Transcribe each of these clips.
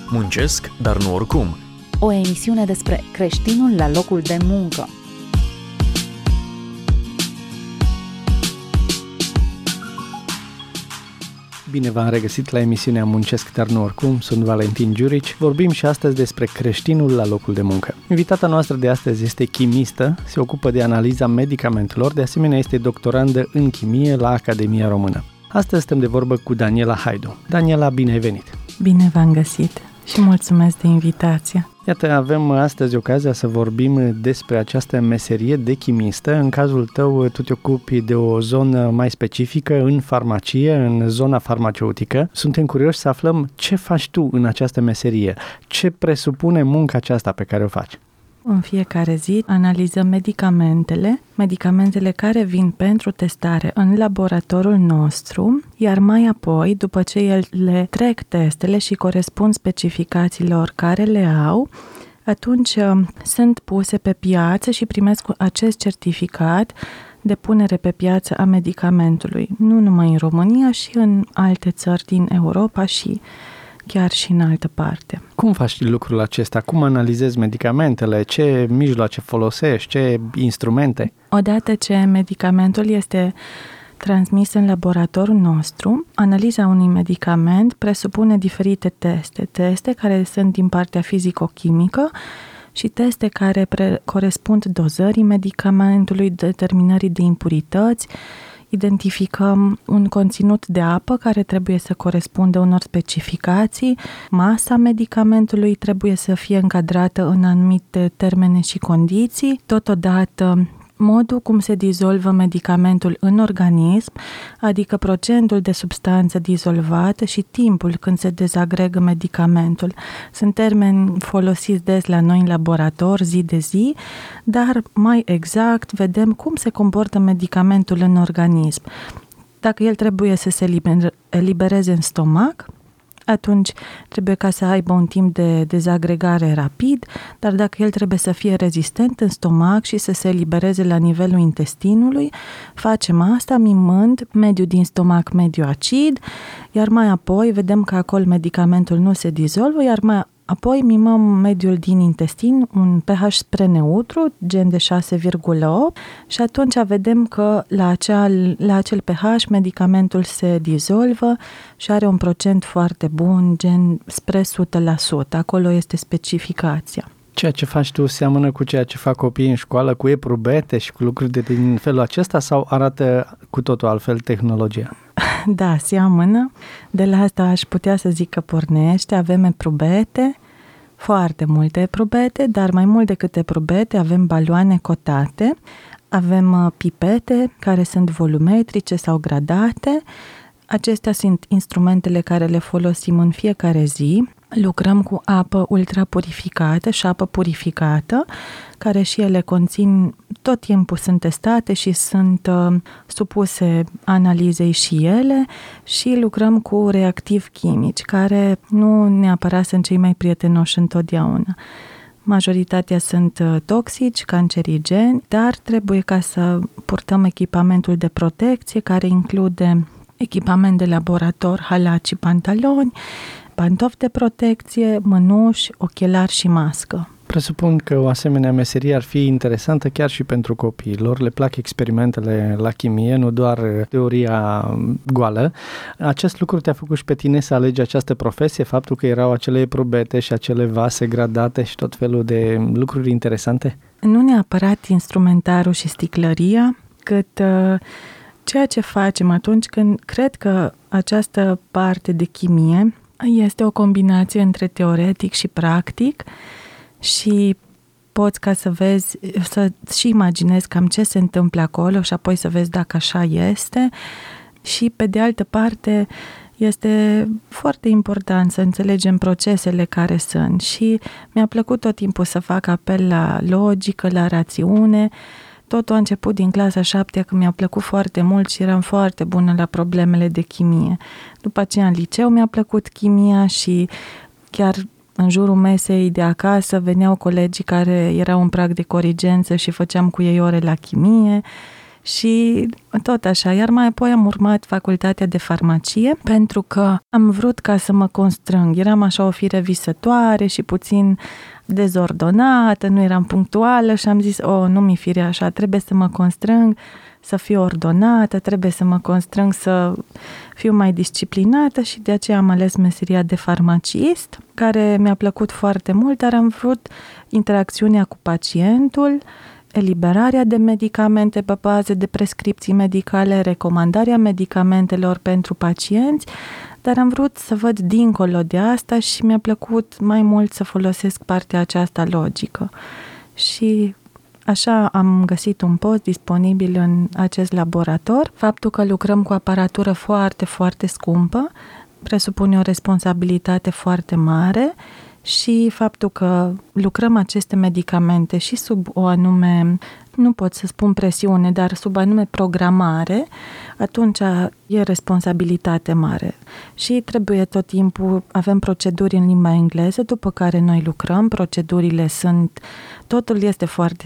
Muncesc, dar nu oricum. O emisiune despre creștinul la locul de muncă. Bine v-am regăsit la emisiunea Muncesc, dar nu oricum. Sunt Valentin Giurici. Vorbim și astăzi despre creștinul la locul de muncă. Invitata noastră de astăzi este chimistă, se ocupă de analiza medicamentelor, de asemenea este doctorandă în chimie la Academia Română. Astăzi stăm de vorbă cu Daniela Haidu. Daniela, bine ai venit! Bine v-am găsit și mulțumesc de invitație! Iată, avem astăzi ocazia să vorbim despre această meserie de chimistă. În cazul tău, tu te ocupi de o zonă mai specifică în farmacie, în zona farmaceutică. Suntem curioși să aflăm ce faci tu în această meserie, ce presupune munca aceasta pe care o faci. În fiecare zi analizăm medicamentele care vin pentru testare în laboratorul nostru, iar mai apoi, după ce ele trec testele și corespund specificațiilor care le au, atunci sunt puse pe piață și primesc acest certificat de punere pe piață a medicamentului, nu numai în România, și în alte țări din Europa și chiar și în altă parte. Cum faci lucrul acesta? Cum analizezi medicamentele? Ce mijloace folosești? Ce instrumente? Odată ce medicamentul este transmis în laboratorul nostru, analiza unui medicament presupune diferite teste care sunt din partea fizico-chimică și teste care corespund dozării medicamentului, determinării de impurități. Identificăm un conținut de apă care trebuie să corespundă unor specificații, masa medicamentului trebuie să fie încadrată în anumite termene și condiții, totodată modul cum se dizolvă medicamentul în organism, adică procentul de substanță dizolvată și timpul când se dezagregă medicamentul. Sunt termeni folosiți des la noi în laborator, zi de zi, dar mai exact vedem cum se comportă medicamentul în organism. Dacă el trebuie să se elibereze în stomac, atunci trebuie ca să aibă un timp de dezagregare rapid, dar dacă el trebuie să fie rezistent în stomac și să se elibereze la nivelul intestinului, facem asta mimând mediul din stomac mediu acid, iar mai apoi vedem că acolo medicamentul nu se dizolvă, iar mai apoi mimăm mediul din intestin, un pH spre neutru, gen de 6,8, și atunci vedem că la acel pH medicamentul se dizolvă și are un procent foarte bun, gen spre 100%. Acolo este specificația. Ceea ce faci tu seamănă cu ceea ce fac copiii în școală, cu eprubete și cu lucruri din felul acesta, sau arată cu totul altfel tehnologia? Da, seamănă. De la asta aș putea să zic că pornește. Avem eprubete, foarte multe eprubete, dar mai mult decât eprubete avem baloane cotate, avem pipete care sunt volumetrice sau gradate. Acestea sunt instrumentele care le folosim în fiecare zi. Lucrăm cu apă ultrapurificată și apă purificată, care și ele tot timpul sunt testate și sunt supuse analizei și ele, și lucrăm cu reactivi chimici, care nu neapărat sunt cei mai prietenoși întotdeauna. Majoritatea sunt toxici, cancerigeni, dar trebuie ca să purtăm echipamentul de protecție, care include echipament de laborator, halat și pantaloni, pantofi de protecție, mănuși, ochelari și mască. Presupun că o asemenea meserie ar fi interesantă chiar și pentru copiilor. Le plac experimentele la chimie, nu doar teoria goală. Acest lucru te-a făcut și pe tine să alegi această profesie, faptul că erau acele eprubete și acele vase gradate și tot felul de lucruri interesante? Nu neapărat instrumentarul și sticlăria, cât ceea ce facem atunci când cred că această parte de chimie este o combinație între teoretic și practic și poți ca să vezi, să și imaginezi cam ce se întâmplă acolo și apoi să vezi dacă așa este. Și pe de altă parte este foarte important să înțelegem procesele care sunt și mi-a plăcut tot timpul să fac apel la logică, la rațiune. Totul a început din clasa 7, când mi-a plăcut foarte mult și eram foarte bună la problemele de chimie. După aceea în liceu mi-a plăcut chimia și chiar în jurul mesei de acasă veneau colegii care erau în prag de corigență și făceam cu ei ore la chimie Și tot așa, iar mai apoi am urmat facultatea de farmacie pentru că am vrut ca să mă constrâng. Eram așa o fire visătoare și puțin dezordonată, nu eram punctuală și am zis, nu mi fire așa, trebuie să mă constrâng să fiu ordonată, trebuie să mă constrâng să fiu mai disciplinată și de aceea am ales meseria de farmacist, care mi-a plăcut foarte mult, dar am vrut interacțiunea cu pacientul, eliberarea de medicamente pe bază de prescripții medicale, recomandarea medicamentelor pentru pacienți, dar am vrut să văd dincolo de asta și mi-a plăcut mai mult să folosesc partea aceasta logică. Și așa am găsit un post disponibil în acest laborator. Faptul că lucrăm cu aparatură foarte, foarte scumpă presupune o responsabilitate foarte mare și faptul că lucrăm aceste medicamente și sub o anume, nu pot să spun presiune, dar sub anume programare, atunci e responsabilitate mare. Și trebuie tot timpul, avem proceduri în limba engleză, după care noi lucrăm, procedurile sunt, totul este foarte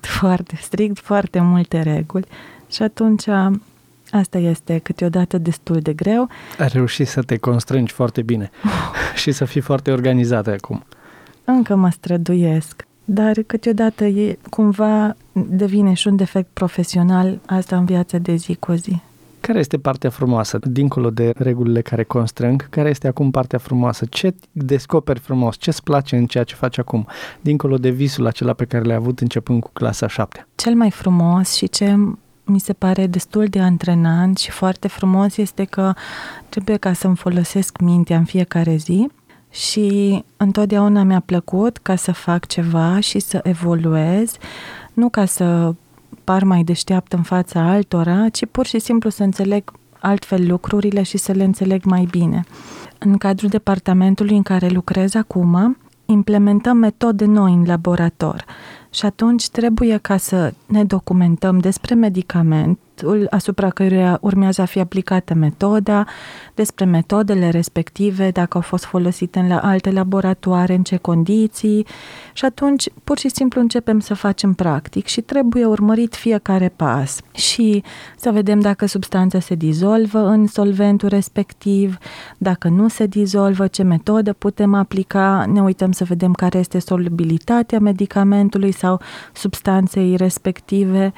strict, foarte multe reguli și atunci asta este câteodată destul de greu. Ai reușit să te constrângi foarte bine și să fii foarte organizată acum. Încă mă străduiesc, dar câteodată cumva devine și un defect profesional asta în viața de zi cu zi. Care este partea frumoasă, dincolo de regulile care constrâng? Care este acum partea frumoasă? Ce descoperi frumos? Ce-ți place în ceea ce faci acum? Dincolo de visul acela pe care l-ai avut începând cu clasa 7. Cel mai frumos și ce mi se pare destul de antrenant și foarte frumos este că trebuie ca să-mi folosesc mintea în fiecare zi și întotdeauna mi-a plăcut ca să fac ceva și să evoluez, nu ca să par mai deșteaptă în fața altora, ci pur și simplu să înțeleg altfel lucrurile și să le înțeleg mai bine. În cadrul departamentului în care lucrez acum, implementăm metode noi în laborator și atunci trebuie ca să ne documentăm despre medicamentul asupra căruia urmează a fi aplicată metoda, despre metodele respective, dacă au fost folosite în alte laboratoare, în ce condiții și atunci pur și simplu începem să facem practic și trebuie urmărit fiecare pas și să vedem dacă substanța se dizolvă în solventul respectiv, dacă nu se dizolvă, ce metodă putem aplica, ne uităm să vedem care este solubilitatea medicamentului sau substanței respective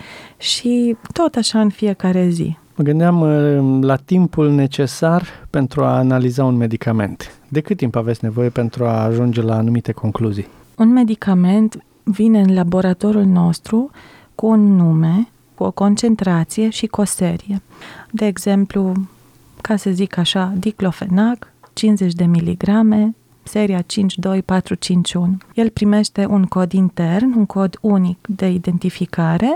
și tot așa în fiecare zi. Mă gândeam la timpul necesar pentru a analiza un medicament. De cât timp aveți nevoie pentru a ajunge la anumite concluzii? Un medicament vine în laboratorul nostru cu un nume, cu o concentrație și cu o serie. De exemplu, ca să zic așa, diclofenac, 50 de miligrame, seria 52451. El primește un cod intern, un cod unic de identificare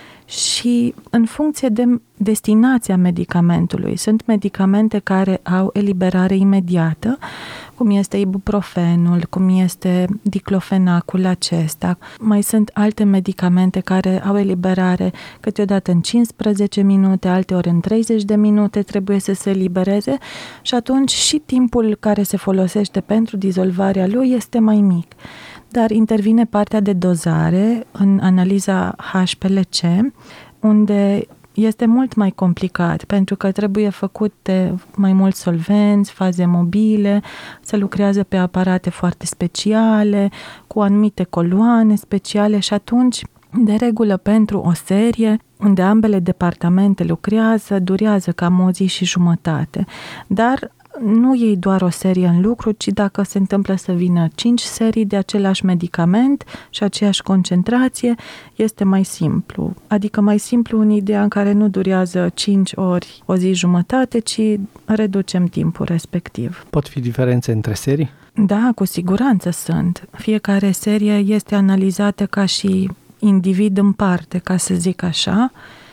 și în funcție de destinația medicamentului. Sunt medicamente care au eliberare imediată, cum este ibuprofenul, cum este diclofenacul acesta. Mai sunt alte medicamente care au eliberare câteodată în 15 minute, alteori în 30 de minute trebuie să se elibereze și atunci și timpul care se folosește pentru dizolvarea lui este mai mic. Dar intervine partea de dozare în analiza HPLC, unde este mult mai complicat, pentru că trebuie făcute mai mulți solvenți, faze mobile, se lucrează pe aparate foarte speciale, cu anumite coloane speciale și atunci, de regulă, pentru o serie, unde ambele departamente lucrează, durează cam o zi și jumătate. Dar nu iei doar o serie în lucru, ci dacă se întâmplă să vină 5 serii de același medicament și aceeași concentrație, este mai simplu. Adică mai simplu în ideea în care nu durează 5 ori o zi jumătate, ci reducem timpul respectiv. Pot fi diferențe între serii? Da, cu siguranță sunt. Fiecare serie este analizată ca și individ în parte, ca să zic așa,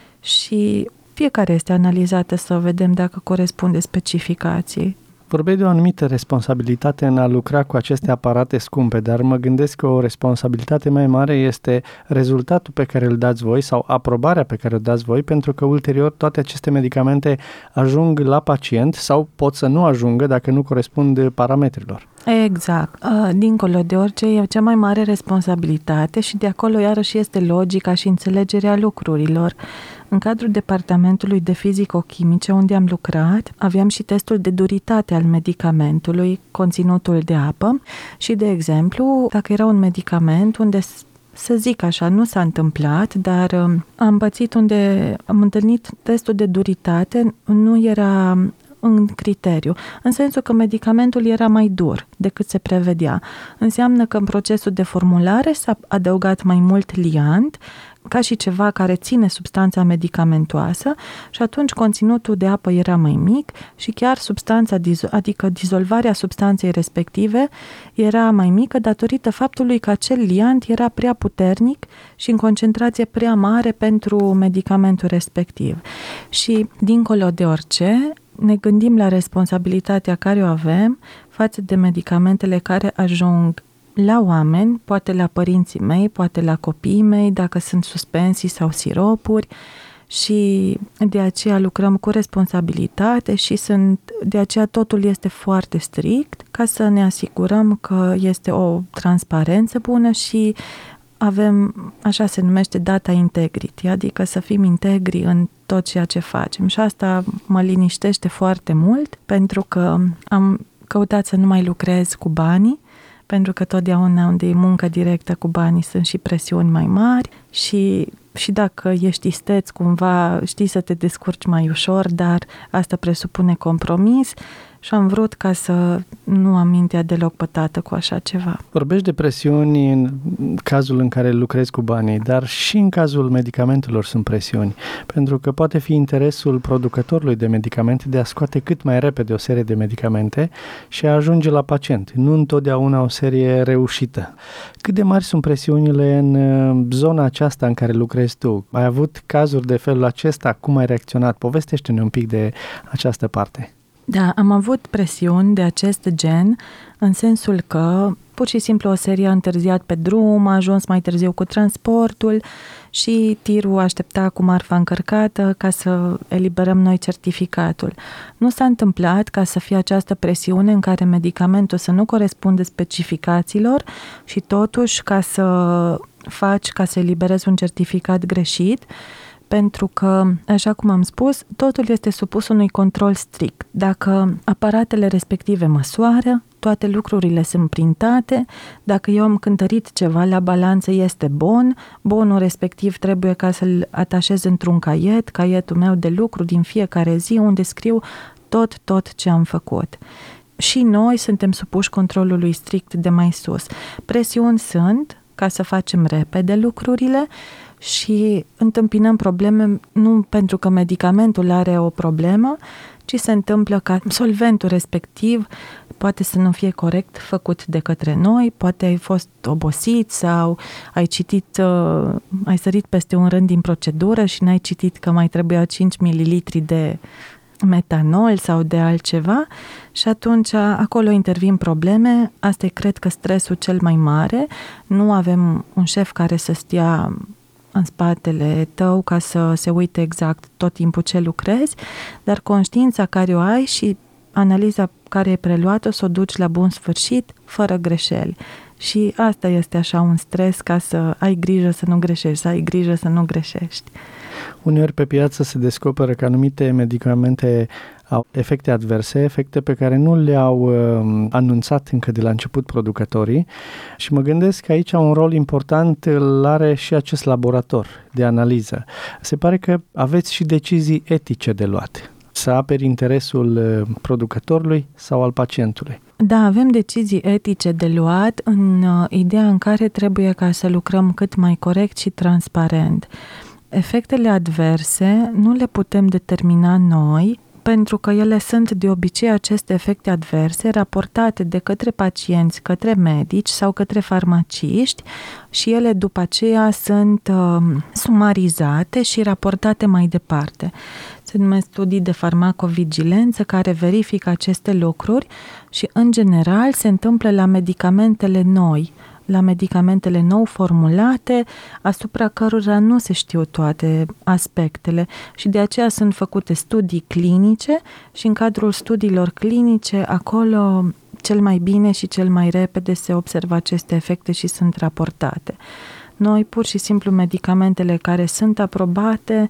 și fiecare este analizată să vedem dacă corespunde specificației. Vorbeai de o anumită responsabilitate în a lucra cu aceste aparate scumpe, dar mă gândesc că o responsabilitate mai mare este rezultatul pe care îl dați voi sau aprobarea pe care o dați voi, pentru că ulterior toate aceste medicamente ajung la pacient sau pot să nu ajungă dacă nu corespund parametrilor. Exact. Dincolo de orice e cea mai mare responsabilitate și de acolo iarăși este logica și înțelegerea lucrurilor. În cadrul departamentului de fizico-chimice unde am lucrat, aveam și testul de duritate al medicamentului, conținutul de apă și, de exemplu, dacă era un medicament unde, să zic așa, nu s-a întâmplat, dar am pățit unde am întâlnit testul de duritate, nu era în criteriu, în sensul că medicamentul era mai dur decât se prevedea. Înseamnă că în procesul de formulare s-a adăugat mai mult liant, ca și ceva care ține substanța medicamentoasă și atunci conținutul de apă era mai mic și chiar substanța, adică dizolvarea substanței respective era mai mică datorită faptului că acel liant era prea puternic și în concentrație prea mare pentru medicamentul respectiv. Și dincolo de orice, ne gândim la responsabilitatea care o avem față de medicamentele care ajung la oameni, poate la părinții mei, poate la copiii mei, dacă sunt suspensii sau siropuri, și de aceea lucrăm cu responsabilitate și de aceea totul este foarte strict ca să ne asigurăm că este o transparență bună și avem, așa se numește, data integrity, adică să fim integri în tot ceea ce facem. Și asta mă liniștește foarte mult, pentru că am căutat să nu mai lucrez cu banii, pentru că totdeauna unde e muncă directă cu banii sunt și presiuni mai mari și dacă ești isteț, cumva știi să te descurci mai ușor, dar asta presupune compromis și am vrut ca să nu am mintea deloc pătată cu așa ceva. Vorbești de presiuni în cazul în care lucrezi cu banii, dar și în cazul medicamentelor sunt presiuni, pentru că poate fi interesul producătorului de medicamente de a scoate cât mai repede o serie de medicamente și a ajunge la pacient. Nu întotdeauna o serie reușită. Cât de mari sunt presiunile în zona aceasta în care lucrezi tu? Ai avut cazuri de felul acesta? Cum ai reacționat? Povestește-ne un pic de această parte. Da, am avut presiuni de acest gen, în sensul că pur și simplu o serie a întârziat pe drum, a ajuns mai târziu cu transportul și tirul aștepta cu marfa încărcată ca să eliberăm noi certificatul. Nu s-a întâmplat ca să fie această presiune în care medicamentul să nu corespunde specificațiilor și totuși ca să eliberezi un certificat greșit, pentru că, așa cum am spus, totul este supus unui control strict. Dacă aparatele respective măsoară, toate lucrurile sunt printate, dacă eu am cântărit ceva la balanță este bonul respectiv trebuie ca să-l atașez într-un caietul meu de lucru din fiecare zi, unde scriu tot ce am făcut. Și noi suntem supuși controlului strict de mai sus. Presiuni sunt ca să facem repede lucrurile și întâmpinăm probleme nu pentru că medicamentul are o problemă, ci se întâmplă ca solventul respectiv poate să nu fie corect făcut de către noi, poate ai fost obosit sau ai sărit peste un rând din procedură și n-ai citit că mai trebuia 5 ml de metanol sau de altceva și atunci acolo intervin probleme. Asta e, cred că, stresul cel mai mare. Nu avem un șef care să stea în spatele tău ca să se uite exact tot timpul ce lucrezi, dar conștiința care o ai și analiza care e preluată să o duci la bun sfârșit, fără greșeli. Și asta este așa un stres, ca să ai grijă să nu greșești, să ai grijă să nu greșești. Uneori pe piață se descoperă că anumite medicamente au efecte adverse, efecte pe care nu le-au anunțat încă de la început producătorii și mă gândesc că aici un rol important îl are și acest laborator de analiză. Se pare că aveți și decizii etice de luat. Să aperi interesul producătorului sau al pacientului. Da, avem decizii etice de luat în ideea în care trebuie ca să lucrăm cât mai corect și transparent. Efectele adverse nu le putem determina noi, pentru că ele sunt de obicei aceste efecte adverse raportate de către pacienți, către medici sau către farmaciști și ele după aceea sunt sumarizate și raportate mai departe. Se numesc studii de farmacovigilență care verifică aceste lucruri și în general se întâmplă la medicamentele noi, la medicamentele nou formulate, asupra cărora nu se știu toate aspectele și de aceea sunt făcute studii clinice și în cadrul studiilor clinice, acolo cel mai bine și cel mai repede se observă aceste efecte și sunt raportate. Noi, pur și simplu, medicamentele care sunt aprobate,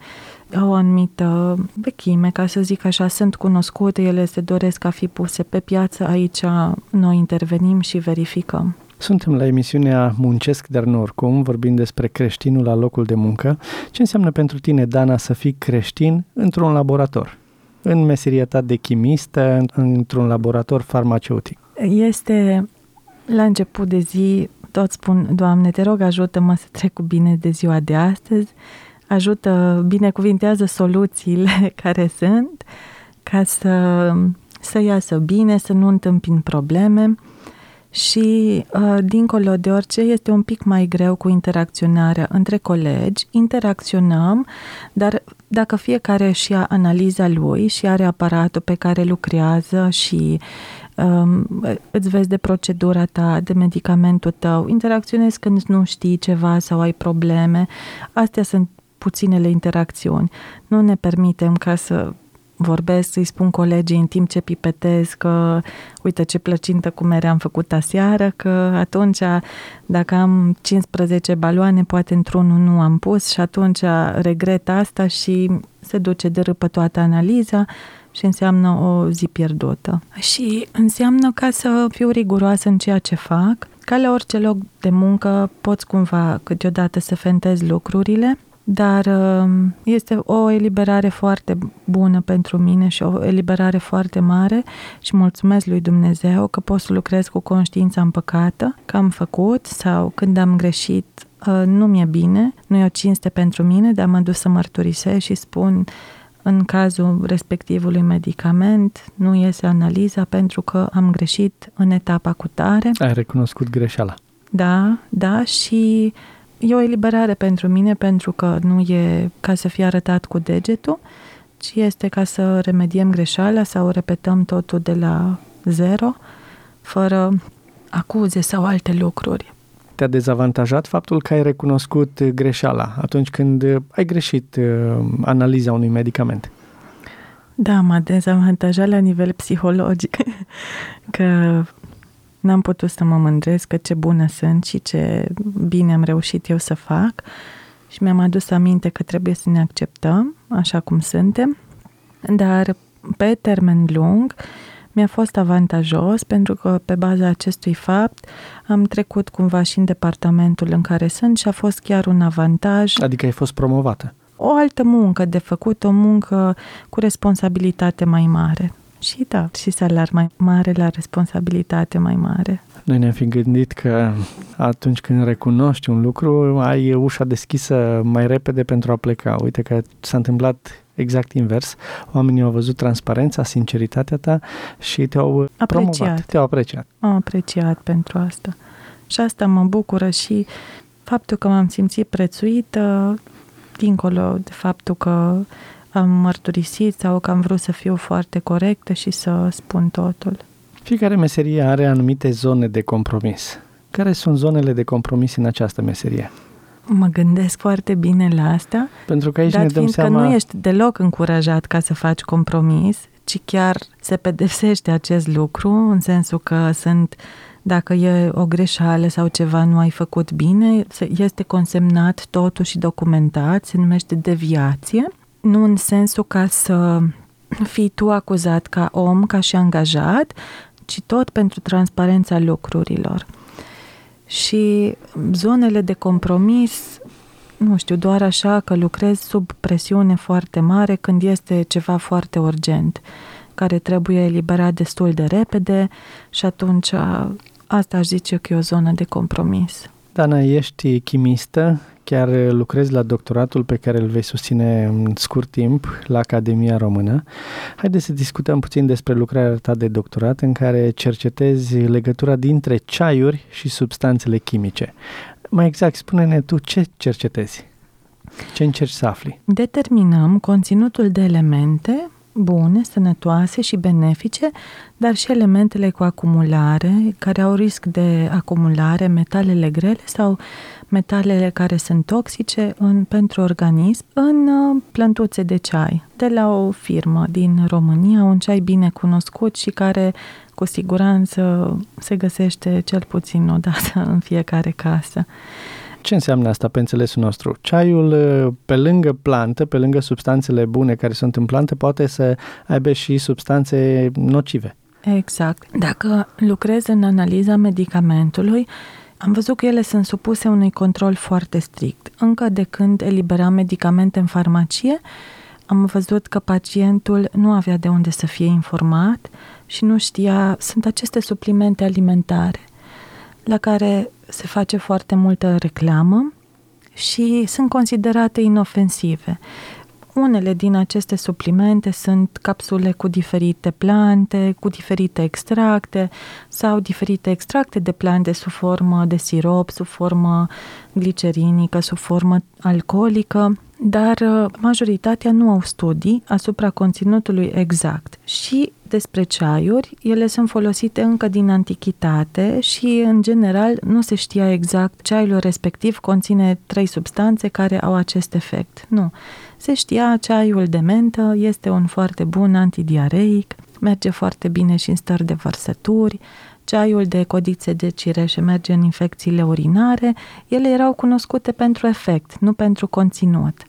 au o anumită vechime, ca să zic așa, sunt cunoscute, ele se doresc a fi puse pe piață, aici noi intervenim și verificăm. Suntem la emisiunea Muncesc, dar nu oricum, vorbind despre creștinul la locul de muncă. Ce înseamnă pentru tine, Dana, să fii creștin într-un laborator? În meseria ta de chimistă, într-un laborator farmaceutic? Este la început de zi, tot spun, Doamne, te rog, ajută-mă să trec cu bine de ziua de astăzi, ajută, binecuvintează soluțiile care sunt, ca să iasă bine, să nu întâmpin probleme. Și, dincolo de orice, este un pic mai greu cu interacționarea între colegi. Interacționăm, dar dacă fiecare și ia analiza lui și are aparatul pe care lucrează și îți vezi de procedura ta, de medicamentul tău, interacționezi când nu știi ceva sau ai probleme, astea sunt puținele interacțiuni. Nu ne permitem ca să vorbesc, să-i spun colegii în timp ce pipetez că uite ce plăcintă cu mere am făcut aseară, că atunci dacă am 15 baloane, poate într-unul nu am pus și atunci regret asta și se duce de râpă toată analiza și înseamnă o zi pierdută. Și înseamnă ca să fiu riguroasă în ceea ce fac, ca la orice loc de muncă poți cumva câteodată să fentezi lucrurile, dar este o eliberare foarte bună pentru mine și o eliberare foarte mare și mulțumesc lui Dumnezeu că pot să lucrez cu conștiința împăcată, că am făcut sau când am greșit nu mi-e bine, nu e o cinste pentru mine, dar mă duc să mărturisesc și spun în cazul respectivului medicament nu iese analiza pentru că am greșit în etapa cutare. Ai recunoscut greșeala. Da, și e o eliberare pentru mine, pentru că nu e ca să fie arătat cu degetul, ci este ca să remediem greșeala sau repetăm totul de la zero, fără acuze sau alte lucruri. Te-a dezavantajat faptul că ai recunoscut greșeala atunci când ai greșit analiza unui medicament? Da, m-a dezavantajat la nivel psihologic, că n-am putut să mă mândresc că ce bună sunt și ce bine am reușit eu să fac și mi-am adus aminte că trebuie să ne acceptăm așa cum suntem, dar pe termen lung mi-a fost avantajos pentru că pe baza acestui fapt am trecut cumva și în departamentul în care sunt și a fost chiar un avantaj. Adică ai fost promovată? O altă muncă de făcut, o muncă cu responsabilitate mai mare. Și da, și salar mai mare la responsabilitate mai mare. Noi ne-am fi gândit că atunci când recunoști un lucru, ai ușa deschisă mai repede pentru a pleca. Uite că s-a întâmplat exact invers. Oamenii au văzut transparența, sinceritatea ta și te-au promovat, te-au apreciat. Am apreciat pentru asta. Și asta mă bucură și faptul că m-am simțit prețuită, dincolo de faptul că am mărturisit sau că am vrut să fiu foarte corectă și să spun totul. Fiecare meserie are anumite zone de compromis. Care sunt zonele de compromis în această meserie? Mă gândesc foarte bine la asta, pentru că aici ne dăm seama că nu ești deloc încurajat ca să faci compromis, ci chiar se pedepsește acest lucru, în sensul că dacă e o greșeală sau ceva nu ai făcut bine, este consemnat totul și documentat, se numește deviație, nu în sensul ca să fii tu acuzat ca om, ca și angajat, ci tot pentru transparența lucrurilor. Și zonele de compromis, nu știu, doar așa că lucrez sub presiune foarte mare când este ceva foarte urgent, care trebuie eliberat destul de repede și atunci asta aș zice că e o zonă de compromis. Dana, ești chimistă, chiar lucrezi la doctoratul pe care îl vei susține în scurt timp la Academia Română. Haideți să discutăm puțin despre lucrarea ta de doctorat în care cercetezi legătura dintre ceaiuri și substanțele chimice. Mai exact, spune-ne tu ce cercetezi? Ce încerci să afli? Determinăm conținutul de elemente bune, sănătoase și benefice, dar și elementele cu acumulare, care au risc de acumulare, metalele grele sau metalele care sunt toxice pentru organism, în plântuțe de ceai, de la o firmă din România, un ceai bine cunoscut și care cu siguranță se găsește cel puțin o dată în fiecare casă. Ce înseamnă asta pe înțelesul nostru? Ceaiul, pe lângă plantă, pe lângă substanțele bune care sunt în plantă, poate să aibă și substanțe nocive. Exact. Dacă lucrez în analiza medicamentului, am văzut că ele sunt supuse unui control foarte strict. Încă de când eliberam medicamente în farmacie, am văzut că pacientul nu avea de unde să fie informat și nu știa, sunt aceste suplimente alimentare la care se face foarte multă reclamă și sunt considerate inofensive. Unele din aceste suplimente sunt capsule cu diferite plante, cu diferite extracte sau diferite extracte de plante sub formă de sirop, sub formă glicerinică, sub formă alcoolică, dar majoritatea nu au studii asupra conținutului exact. Și despre ceaiuri, ele sunt folosite încă din antichitate și, în general, nu se știa exact ceaiul respectiv conține 3 substanțe care au acest efect. Nu. Se știa ceaiul de mentă este un foarte bun antidiareic, merge foarte bine și în stări de vărsături, ceaiul de codițe de cireșe merge în infecțiile urinare, ele erau cunoscute pentru efect, nu pentru conținut.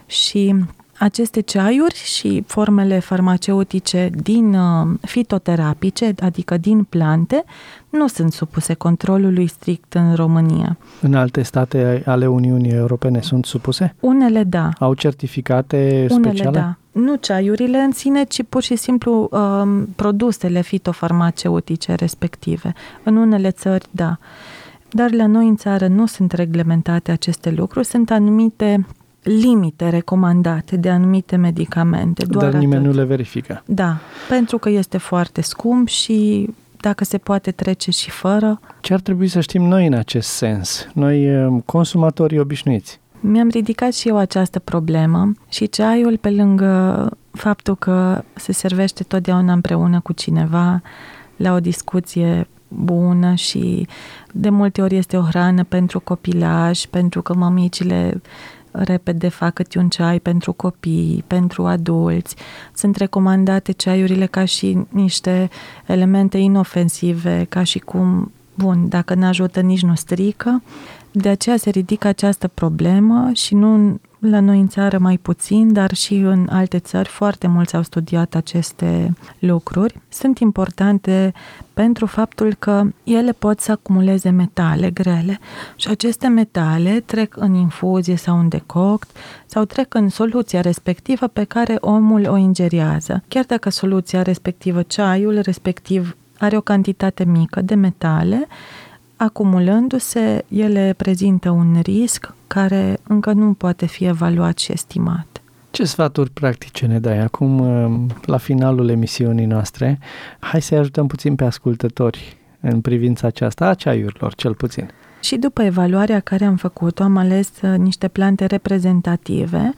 Și aceste ceaiuri și formele farmaceutice din fitoterapice, adică din plante, nu sunt supuse controlului strict în România. În alte state ale Uniunii Europene sunt supuse? Unele da. Au certificate Unele speciale? Da. Nu ceaiurile în sine, ci pur și simplu produsele fitofarmaceutice respective. În unele țări, da. Dar la noi în țară nu sunt reglementate aceste lucruri, sunt anumite limite recomandate de anumite medicamente. Dar nimeni nu le verifică. Da, pentru că este foarte scump și dacă se poate trece și fără. Ce ar trebui să știm noi în acest sens? Noi, consumatorii obișnuiți. Mi-am ridicat și eu această problemă și ceaiul, pe lângă faptul că se servește totdeauna împreună cu cineva la o discuție bună și de multe ori este o hrană pentru copilaj, pentru că mămicile repede fac câte un ceai pentru copii, pentru adulți. Sunt recomandate ceaiurile ca și niște elemente inofensive, ca și cum, bun, dacă n-ajută, nici nu strică. De aceea se ridică această problemă și nu la noi în țară mai puțin, dar și în alte țări foarte mulți au studiat aceste lucruri. Sunt importante pentru faptul că ele pot să acumuleze metale grele și aceste metale trec în infuzie sau în decoct sau trec în soluția respectivă pe care omul o ingeriază. Chiar dacă soluția respectivă, ceaiul respectiv, are o cantitate mică de metale, acumulându-se, ele prezintă un risc care încă nu poate fi evaluat și estimat. Ce sfaturi practice ne dai acum, la finalul emisiunii noastre? Hai să-i ajutăm puțin pe ascultători în privința aceasta a ceaiurilor, cel puțin. Și după evaluarea care am făcut-o, am ales niște plante reprezentative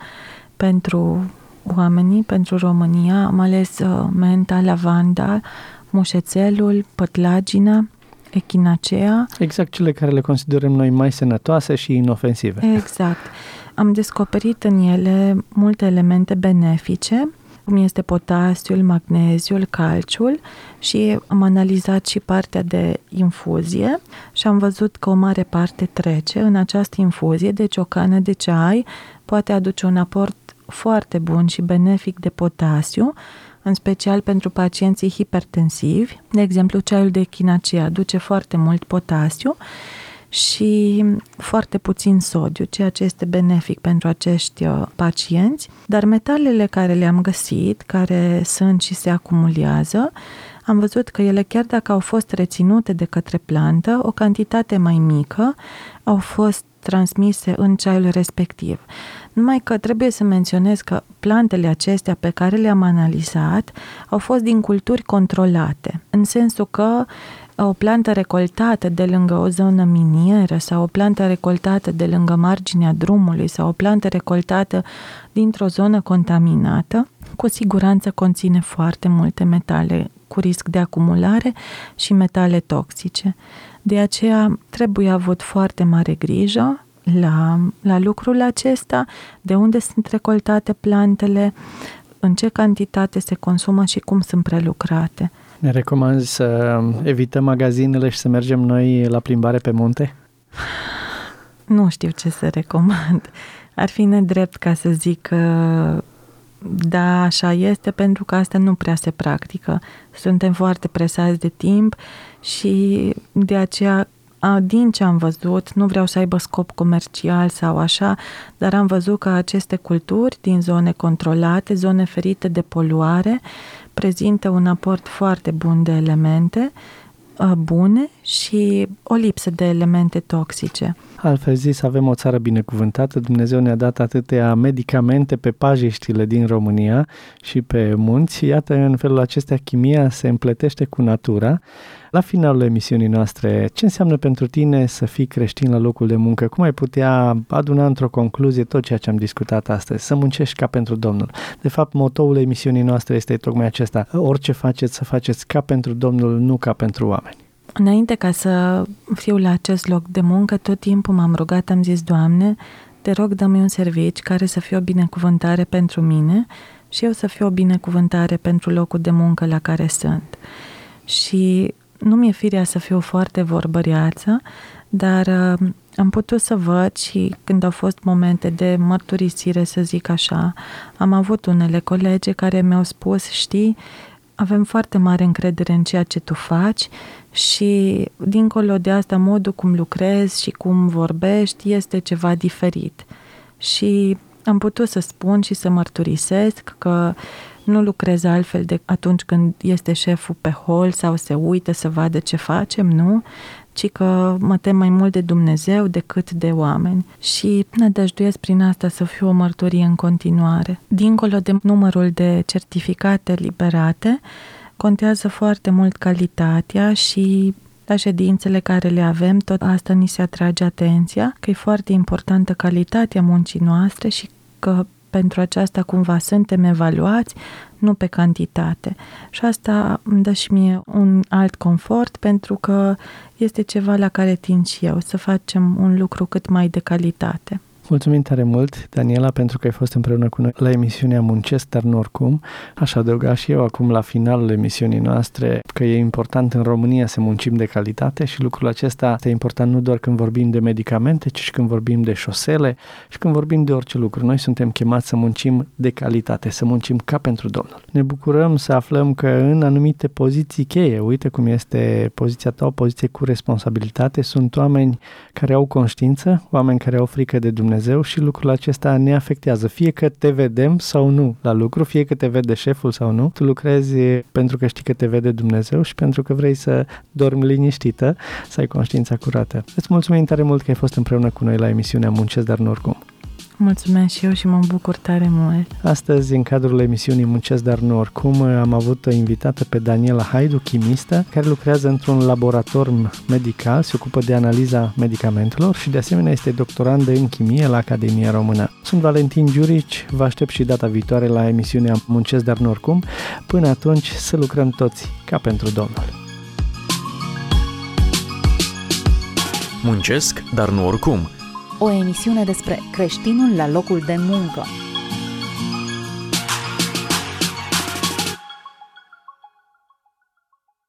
pentru oamenii, pentru România. Am ales menta, lavanda, mușețelul, pătlagina, echinacea. Exact cele care le considerăm noi mai sănătoase și inofensive. Exact. Am descoperit în ele multe elemente benefice, cum este potasiul, magneziul, calciul și am analizat și partea de infuzie și am văzut că o mare parte trece în această infuzie, deci o cană de ceai poate aduce un aport foarte bun și benefic de potasiu, în special pentru pacienții hipertensivi. De exemplu, ceaiul de echinacea aduce foarte mult potasiu și foarte puțin sodiu, ceea ce este benefic pentru acești pacienți. Dar metalele care le-am găsit, care sunt și se acumulează, am văzut că ele, chiar dacă au fost reținute de către plantă, o cantitate mai mică au fost transmise în ceaiul respectiv. Numai că trebuie să menționez că plantele acestea pe care le-am analizat au fost din culturi controlate, în sensul că o plantă recoltată de lângă o zonă minieră sau o plantă recoltată de lângă marginea drumului sau o plantă recoltată dintr-o zonă contaminată, cu siguranță conține foarte multe metale cu risc de acumulare și metale toxice. De aceea trebuie avut foarte mare grijă la lucrul acesta, de unde sunt recoltate plantele, în ce cantitate se consumă și cum sunt prelucrate. Ne recomanzi să evităm magazinele și să mergem noi la plimbare pe munte? Nu știu ce să recomand. Ar fi nedrept ca să zic că da, așa este, pentru că asta nu prea se practică. Suntem foarte presați de timp și de aceea, din ce am văzut, nu vreau să aibă scop comercial sau așa, dar am văzut că aceste culturi din zone controlate, zone ferite de poluare, prezintă un aport foarte bun de elemente bune și o lipsă de elemente toxice. Altfel zis, avem o țară binecuvântată, Dumnezeu ne-a dat atâtea medicamente pe pajiștile din România și pe munți. Iată, în felul acesta chimia se împletește cu natura. La finalul emisiunii noastre, ce înseamnă pentru tine să fii creștin la locul de muncă? Cum ai putea aduna într-o concluzie tot ceea ce am discutat astăzi? Să muncești ca pentru Domnul. De fapt, motoul emisiunii noastre este tocmai acesta. Orice faceți, să faceți ca pentru Domnul, nu ca pentru oameni. Înainte ca să fiu la acest loc de muncă, tot timpul m-am rugat, am zis, Doamne, te rog, dă-mi un serviciu care să fie o binecuvântare pentru mine și eu să fiu o binecuvântare pentru locul de muncă la care sunt. Și nu mi-e firea să fiu foarte vorbăreață, dar am putut să văd și când au fost momente de mărturisire, să zic așa, am avut unele colege care mi-au spus, știi, avem foarte mare încredere în ceea ce tu faci și dincolo de asta, modul cum lucrezi și cum vorbești este ceva diferit. Și am putut să spun și să mărturisesc că nu lucrez altfel de atunci când este șeful pe hol sau se uită să vadă ce facem, nu? Ci că mă tem mai mult de Dumnezeu decât de oameni. Și nădăjduiesc prin asta să fiu o mărturie în continuare. Dincolo de numărul de certificate liberate, contează foarte mult calitatea și la ședințele care le avem, tot asta ni se atrage atenția, că e foarte importantă calitatea muncii noastre și că pentru aceasta cumva suntem evaluați, nu pe cantitate. Și asta îmi dă și mie un alt confort, pentru că este ceva la care tind și eu, să facem un lucru cât mai de calitate. Mulțumim tare mult, Daniela, pentru că ai fost împreună cu noi la emisiunea Muncesc, dar nu oricum. Aș adăuga și eu acum la finalul emisiunii noastre că e important în România să muncim de calitate și lucrul acesta este important nu doar când vorbim de medicamente, ci și când vorbim de șosele și când vorbim de orice lucru. Noi suntem chemați să muncim de calitate, să muncim ca pentru Domnul. Ne bucurăm să aflăm că în anumite poziții cheie, uite cum este poziția ta, o poziție cu responsabilitate, sunt oameni care au conștiință, oameni care au frică de Dumnezeu și lucrul acesta ne afectează. Fie că te vedem sau nu la lucru, fie că te vede șeful sau nu, tu lucrezi pentru că știi că te vede Dumnezeu și pentru că vrei să dormi liniștită, să ai conștiința curată. Îți mulțumim tare mult că ai fost împreună cu noi la emisiunea Muncesc, dar nu oricum. Mulțumesc și eu și mă bucur tare mult. Astăzi, în cadrul emisiunii Muncesc, dar nu oricum, am avut invitată pe Daniela Haidu, chimistă, care lucrează într-un laborator medical, se ocupă de analiza medicamentelor și de asemenea este doctorandă în chimie la Academia Română. Sunt Valentin Giurici, vă aștept și data viitoare la emisiunea Muncesc, dar nu oricum. Până atunci, să lucrăm toți ca pentru Domnul. Muncesc, dar nu oricum. O emisiune despre creștinul la locul de muncă.